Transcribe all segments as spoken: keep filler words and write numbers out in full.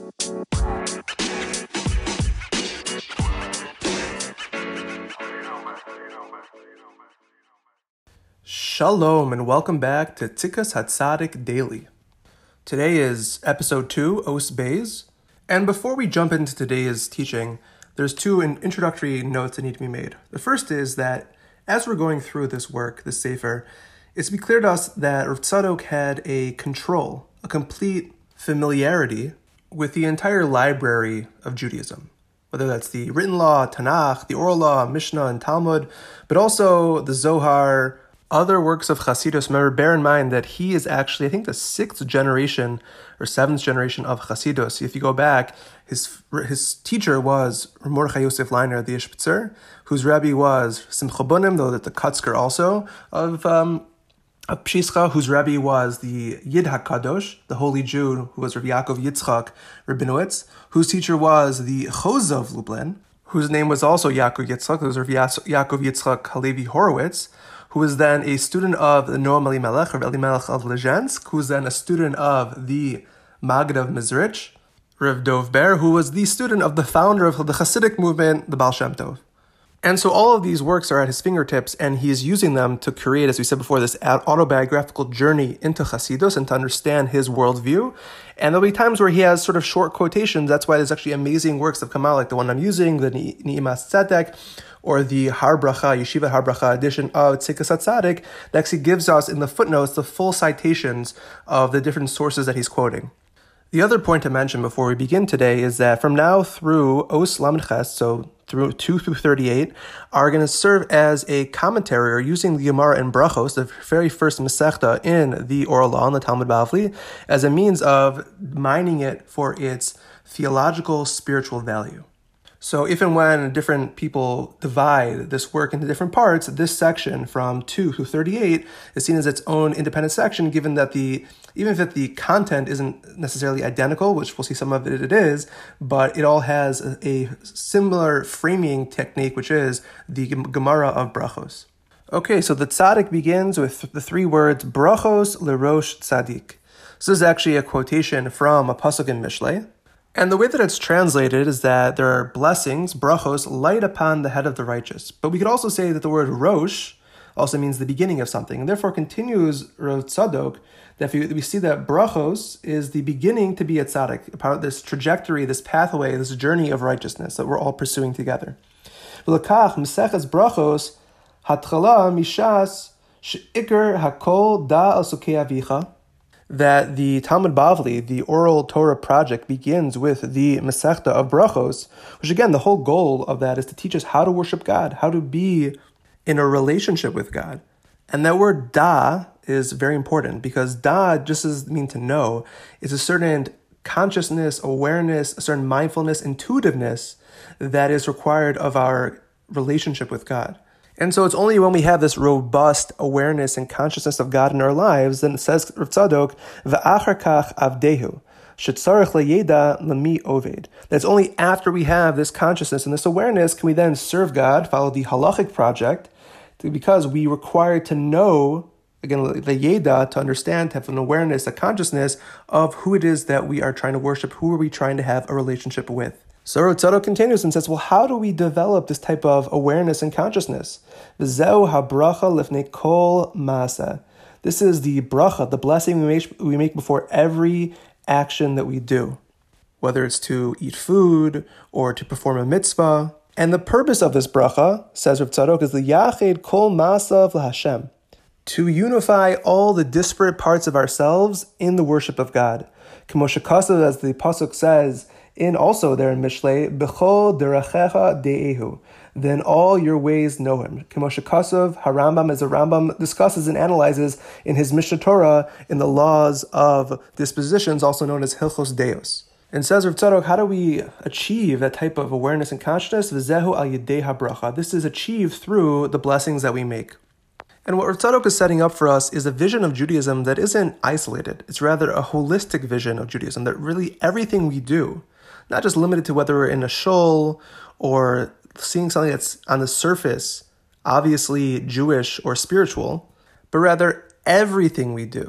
Shalom and welcome back to Tzikas HaTzadik Daily. Today is episode two, Os Beis, and before we jump into today's teaching, there's two introductory notes that need to be made. The first is that as we're going through this work, this Sefer, it's to be clear to us that Rav Tzadok had a control, a complete familiarity with the entire library of Judaism, whether that's the written law, Tanakh, the oral law, Mishnah, and Talmud, but also the Zohar, other works of Chassidus. Remember, bear in mind that he is actually, I think, the sixth generation or seventh generation of Chassidus. If you go back, his his teacher was Mordechai Yosef Leiner, the Ishbitzer, whose Rebbe was Simcha Bunim, though that the Kutzker also of um, of Pshischa, whose Rebbe was the Yid HaKadosh, the holy Jew, who was Rav Yaakov Yitzchak Rabinowitz, whose teacher was the Chozeh of Lublin, whose name was also Yaakov Yitzchak, who was Rav Yaakov Yitzchak Halevi Horowitz, who was then a student of the Noam Elimelech, Rav Elimelech of Lezhensk, who was then a student of the Maggid of Mezrich, Rav Dov Ber, who was the student of the founder of the Hasidic movement, the Baal Shem Tov. And so all of these works are at his fingertips, and he is using them to create, as we said before, this autobiographical journey into Hasidus and to understand his worldview. And there'll be times where he has sort of short quotations. That's why there's actually amazing works that come out, like the one I'm using, the Ni'imas Tzedek, or the Har Bracha, Yeshiva Har Bracha edition of Tzikas HaTzadik, that actually gives us in the footnotes the full citations of the different sources that he's quoting. The other point to mention before we begin today is that from now through Os Lamed Ches, so through two through thirty-eight, are going to serve as a commentary or using the Gemara in Brachos, the very first Masechta in the Oral Law, in the Talmud Bavli, as a means of mining it for its theological, spiritual value. So if and when different people divide this work into different parts, this section from two through thirty-eight is seen as its own independent section, given that the, even if the content isn't necessarily identical, which we'll see some of it it is, but it all has a, a similar framing technique, which is the Gemara of Brachos. Okay, so the Tzaddik begins with the three words, Brachos lerosh Tzaddik. So this is actually a quotation from a pasuk in Mishlei. And the way that it's translated is that there are blessings, brachos, light upon the head of the righteous. But we could also say that the word rosh also means the beginning of something. And therefore continues Rav Tzadok, that we see that brachos is the beginning to be a tzaddik, about this trajectory, this pathway, this journey of righteousness that we're all pursuing together. V'lakach meseches brachos hatchala mishas she'ikar hakol da al sukei avicha, that the Talmud Bavli, the Oral Torah project, begins with the Masechta of Brachos, which again, the whole goal of that is to teach us how to worship God, how to be in a relationship with God. And that word da is very important, because da just doesn't mean to know. It's a certain consciousness, awareness, a certain mindfulness, intuitiveness that is required of our relationship with God. And so it's only when we have this robust awareness and consciousness of God in our lives, then it says, Rav Tzadok, v'achar kach avdehu, shetzarech leyeda lemi oved. That's only after we have this consciousness and this awareness can we then serve God, follow the halachic project, because we require to know, again, the yeda, to understand, to have an awareness, a consciousness of who it is that we are trying to worship, who are we trying to have a relationship with. So Rav Tzadok continues and says, well, how do we develop this type of awareness and consciousness? V'zeu habracha lifnei kol maaseh. This is the bracha, the blessing we make, we make before every action that we do, whether it's to eat food or to perform a mitzvah. And the purpose of this bracha, says Rav Tzadok, is the yached kol maasav laHashem, to unify all the disparate parts of ourselves in the worship of God. K'mo shekasav, as the pasuk says, in also there in Mishlei, B'chol derachecha de'ehu, then all your ways know him. K'mo shekasav, HaRambam, as the Rambam discusses and analyzes in his Mishnah Torah in the laws of dispositions, also known as Hilchos Deos. And says Rav Tzadok, how do we achieve that type of awareness and consciousness? V'zehu al yedei habracha. This is achieved through the blessings that we make. And what Rav Tzadok is setting up for us is a vision of Judaism that isn't isolated. It's rather a holistic vision of Judaism, that really everything we do, not just limited to whether we're in a shul or seeing something that's on the surface, obviously Jewish or spiritual, but rather everything we do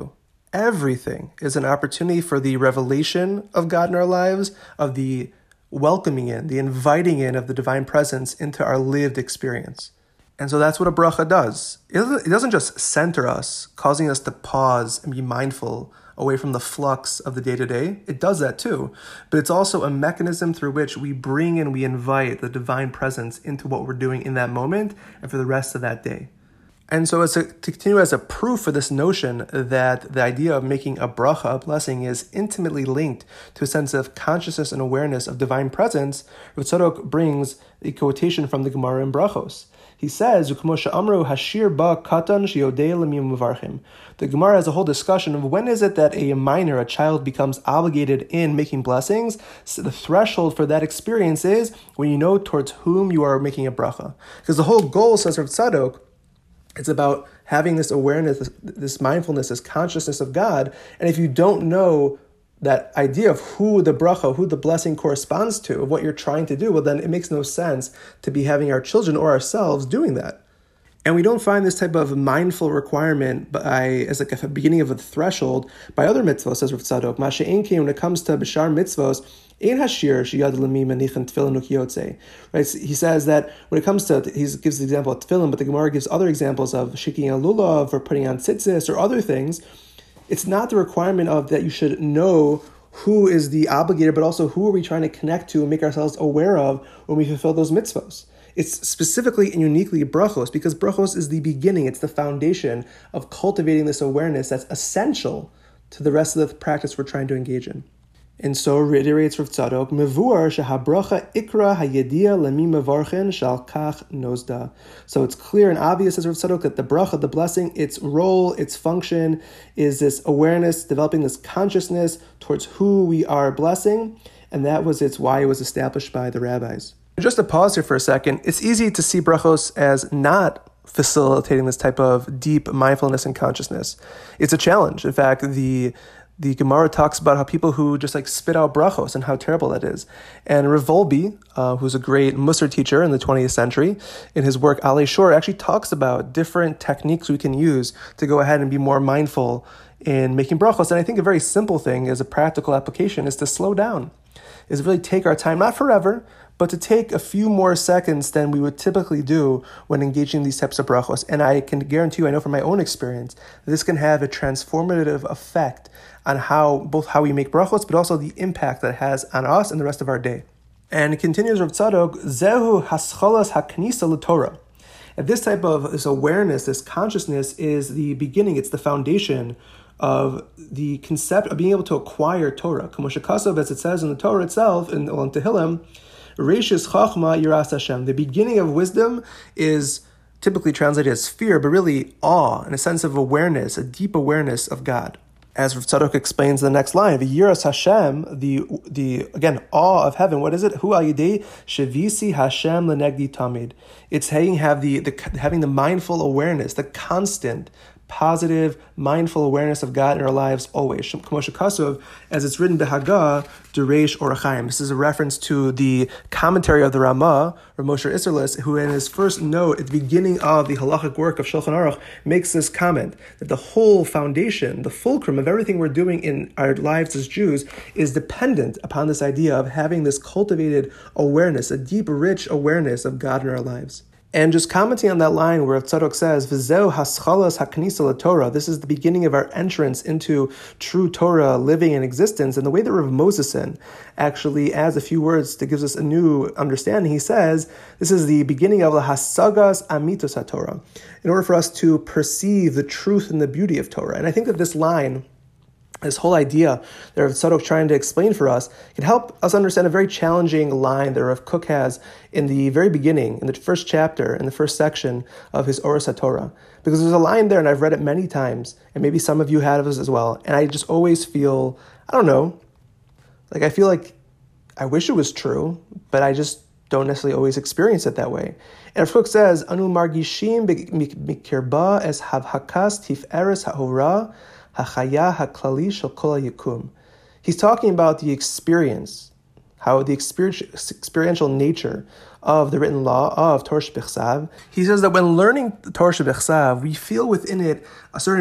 Everything is an opportunity for the revelation of God in our lives, of the welcoming in, the inviting in of the divine presence into our lived experience. And so that's what a bracha does. It doesn't, it doesn't just center us, causing us to pause and be mindful away from the flux of the day-to-day. It does that too. But it's also a mechanism through which we bring and we invite the divine presence into what we're doing in that moment and for the rest of that day. And so as a, to continue as a proof for this notion that the idea of making a bracha, a blessing, is intimately linked to a sense of consciousness and awareness of divine presence, Rav Tzadok brings a quotation from the Gemara in Brachos. He says, hashir ba katan sheyodei lemim mevarchim. The Gemara has a whole discussion of when is it that a minor, a child, becomes obligated in making blessings. So the threshold for that experience is when you know towards whom you are making a bracha. Because the whole goal, says Rav Tzadok, it's about having this awareness, this, this mindfulness, this consciousness of God. And if you don't know that idea of who the bracha, who the blessing corresponds to, of what you're trying to do, well, then it makes no sense to be having our children or ourselves doing that. And we don't find this type of mindful requirement by as like a beginning of a threshold by other mitzvos, says Rav Tzadok. Masha'enkein, when it comes to b'shar mitzvos, ein hashir sheyad lemi manichin tefillin ukiyotze. Right? He says that when it comes to, he gives the example of tefillin, but the Gemara gives other examples of shiking a lulav or putting on tzitzis or other things. It's not the requirement of that you should know who is the obligator, but also who are we trying to connect to and make ourselves aware of when we fulfill those mitzvos. It's specifically and uniquely brachos, because brachos is the beginning, it's the foundation of cultivating this awareness that's essential to the rest of the practice we're trying to engage in. And so reiterates Rav Tzadok, Mevuar shehabracha ikra hayedia lemi mevarchen shal kach nozda. So it's clear and obvious, as Rav Tzadok, that the bracha, the blessing, its role, its function is this awareness, developing this consciousness towards who we are blessing, and that was its why it was established by the rabbis. Just to pause here for a second, it's easy to see brachos as not facilitating this type of deep mindfulness and consciousness. It's a challenge. In fact, the The Gemara talks about how people who just like spit out brachos and how terrible that is. And Rav Wolbe, uh, who's a great Musar teacher in the twentieth century, in his work Alei Shor, actually talks about different techniques we can use to go ahead and be more mindful in making brachos. And I think a very simple thing as a practical application is to slow down, is really take our time, not forever, but to take a few more seconds than we would typically do when engaging these types of brachos. And I can guarantee you, I know from my own experience, that this can have a transformative effect on how both how we make brachos, but also the impact that it has on us and the rest of our day. And it continues, Rav Tzadok, Zehu hascholas haknisa l'Torah. And this type of this awareness, this consciousness is the beginning, it's the foundation of the concept of being able to acquire Torah. K'moshe kasav, as it says in the Torah itself, in Olam Tehillim, Reishis Chachma Yiras Hashem. The beginning of wisdom is typically translated as fear, but really awe and a sense of awareness, a deep awareness of God. As Rav Tzadok explains in the next line, the Yiras Hashem, the the again awe of heaven. What is it? Hu al yidei shevisi Hashem lenegdi tamid. It's having have the, the having the mindful awareness, the constant, positive, mindful awareness of God in our lives always. K'moshe kasav, as it's written Behagah, Dureish Orachaim. This is a reference to the commentary of the Ramah, Rav Moshe Isserles, who in his first note at the beginning of the halachic work of Shulchan Aruch makes this comment that the whole foundation, the fulcrum of everything we're doing in our lives as Jews is dependent upon this idea of having this cultivated awareness, a deep, rich awareness of God in our lives. And just commenting on that line where Tzadok says, V'zeu haschalas haknisa l'Torah, this is the beginning of our entrance into true Torah, living in existence. And the way that Rav Moseson actually adds a few words that gives us a new understanding, he says, this is the beginning of the hasagas amitos HaTorah, in order for us to perceive the truth and the beauty of Torah. And I think that this line, this whole idea that Rav Tzadok trying to explain for us can help us understand a very challenging line that Rav Kook has in the very beginning, in the first chapter, in the first section of his Oros HaTorah. Because there's a line there, and I've read it many times, and maybe some of you have as well, and I just always feel, I don't know, like I feel like I wish it was true, but I just don't necessarily always experience it that way. And Rav Kook says, Anu margishim mikirba es havhakas tiferes ha'ora hachaya haklali shel kol hayikum. He's talking about the experience, how the experiential nature of the written law of Torah Shebechsav. He says that when learning Torah Shebechsav, we feel within it a certain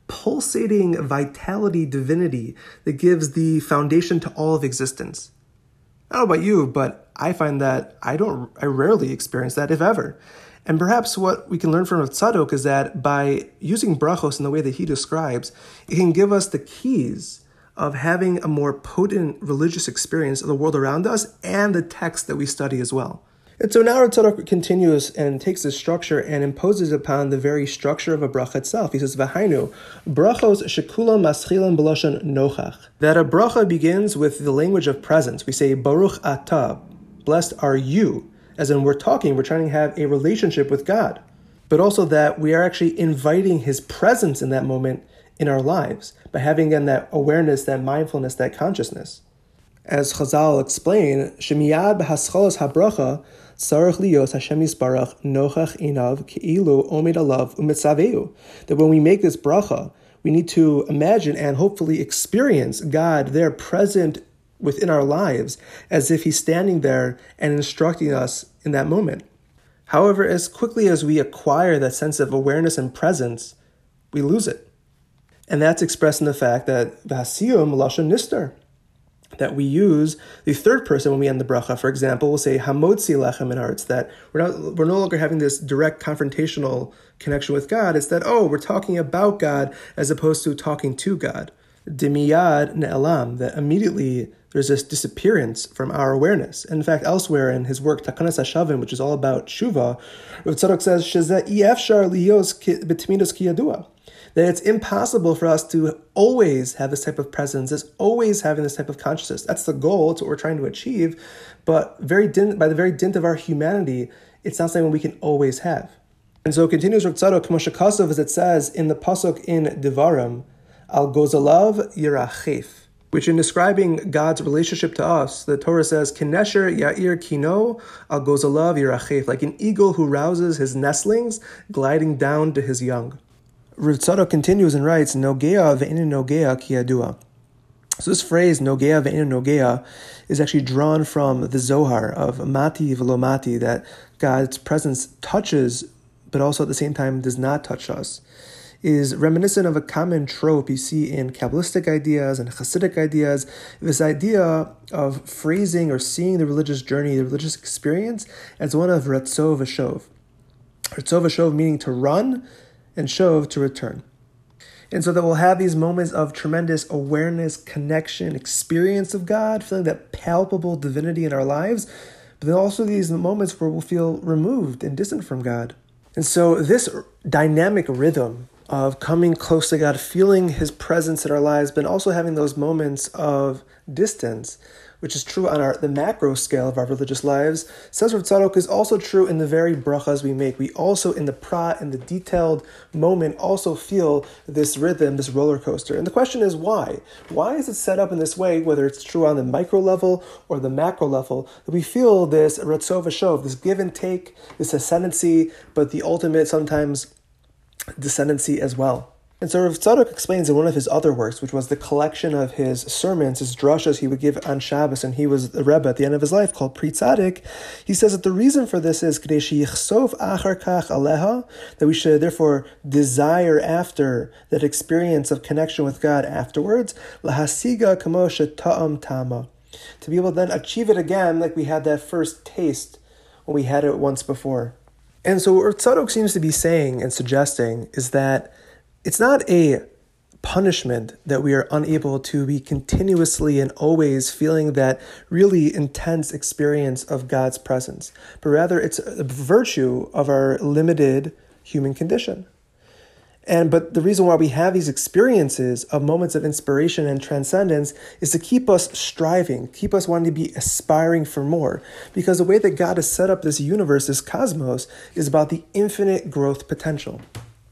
pulsating vitality divinity that gives the foundation to all of existence. I don't know about you, but I find that I don't, I rarely experience that, if ever. And perhaps what we can learn from Rav Tzadok is that by using brachos in the way that he describes, it can give us the keys of having a more potent religious experience of the world around us and the text that we study as well. And so now Rav Tzadok continues and takes this structure and imposes upon the very structure of a bracha itself. He says, "V'hainu, brachos shekulam maschilim b'lashon nochach." That a bracha begins with the language of presence. We say, Baruch atah, blessed are you. As in we're talking, we're trying to have a relationship with God. But also that we are actually inviting his presence in that moment in our lives by having, again, that awareness, that mindfulness, that consciousness. As Chazal explain, Shemiyad b'haschalos habracha sarach liyos Hashem yisbarach nochach inav keilu omed alav umitzaveu. That when we make this bracha, we need to imagine and hopefully experience God there present within our lives as if he's standing there and instructing us in that moment. However, as quickly as we acquire that sense of awareness and presence, we lose it. And that's expressed in the fact that v'hasiyum lashon nistar, that we use the third person when we end the bracha. For example, we'll say hamotzi lechem in hearts, that we're not we're no longer having this direct confrontational connection with God. It's that, oh, we're talking about God as opposed to talking to God. Dimiyad ne'elam, that immediately there's this disappearance from our awareness. And in fact, elsewhere in his work, Takanas HaShavim, which is all about Tshuva, Rav Tzadok says, Shezeh i'efshar liyos b'tmidos ki yadua, that it's impossible for us to always have this type of presence, is always having this type of consciousness. That's the goal, it's what we're trying to achieve, but very dint, by the very dint of our humanity, it's not something we can always have. And so it continues Rav Tzadok, K'mo shekasov, as it says in the pasuk in Devarim, Al gozalav yirachef, which in describing God's relationship to us, the Torah says, Kinesher ya'ir kino al gozalav yirachef, like an eagle who rouses his nestlings, gliding down to his young. Rav Tzadok continues and writes, Nogea ve'inu nogea ki yadua. So this phrase, Nogea ve'inu nogea, is actually drawn from the Zohar of Mati v'lo Mati, that God's presence touches, but also at the same time does not touch us, is reminiscent of a common trope you see in Kabbalistic ideas and Hasidic ideas, this idea of phrasing or seeing the religious journey, the religious experience, as one of Ratzo v'shov. Ratzo v'shov meaning to run, and shov to return. And so that we'll have these moments of tremendous awareness, connection, experience of God, feeling that palpable divinity in our lives, but then also these moments where we'll feel removed and distant from God. And so this dynamic rhythm of coming close to God, feeling his presence in our lives, but also having those moments of distance, which is true on our the macro scale of our religious lives, says Rav Tzadok, is also true in the very brachas we make. We also, in the prat, in the detailed moment, also feel this rhythm, this roller coaster. And the question is why? Why is it set up in this way, whether it's true on the micro level or the macro level, that we feel this ratzov v'shov, this give and take, this ascendancy, but the ultimate sometimes descendancy as well. And so Rav Tzadok explains in one of his other works, which was the collection of his sermons, his drashas he would give on Shabbos, and he was the Rebbe at the end of his life, called Pri Tzadik. He says that the reason for this is K'dei sheyichsov achar kach aleha, that we should therefore desire after that experience of connection with God afterwards, lahasiga kamo sheta'am tama, to be able to then achieve it again like we had that first taste when we had it once before. And so what Rav Tzadok seems to be saying and suggesting is that it's not a punishment that we are unable to be continuously and always feeling that really intense experience of God's presence, but rather it's a virtue of our limited human condition. And but the reason why we have these experiences of moments of inspiration and transcendence is to keep us striving, keep us wanting to be aspiring for more. Because the way that God has set up this universe, this cosmos, is about the infinite growth potential.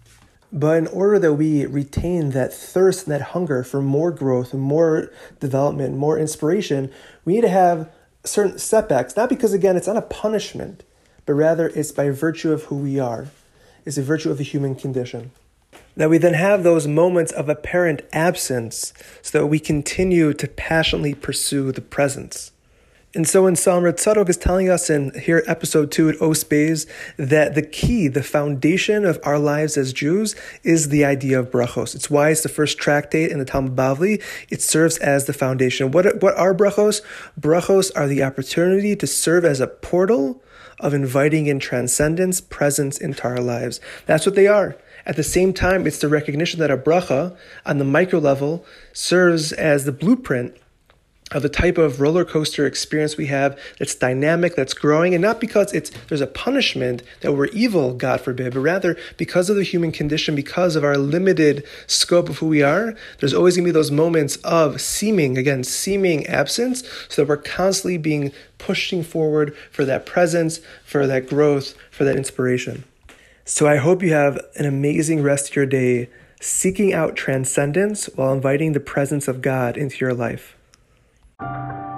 But in order that we retain that thirst and that hunger for more growth, more development, more inspiration, we need to have certain setbacks, not because, again, it's not a punishment, but rather it's by virtue of who we are. It's a virtue of the human condition. That we then have those moments of apparent absence so that we continue to passionately pursue the presence. And so in Samra Tzadok is telling us in here, episode two at Os Beis, that the key, the foundation of our lives as Jews is the idea of brachos. It's why it's the first tractate in the Talmud Bavli. It serves as the foundation. What, what are brachos? Brachos are the opportunity to serve as a portal of inviting in transcendence, presence into our lives. That's what they are. At the same time, it's the recognition that a bracha on the micro level serves as the blueprint of the type of roller coaster experience we have that's dynamic, that's growing, and not because it's there's a punishment that we're evil, God forbid, but rather because of the human condition, because of our limited scope of who we are, there's always going to be those moments of seeming, again, seeming absence, so that we're constantly being pushing forward for that presence, for that growth, for that inspiration. So I hope you have an amazing rest of your day, seeking out transcendence while inviting the presence of God into your life.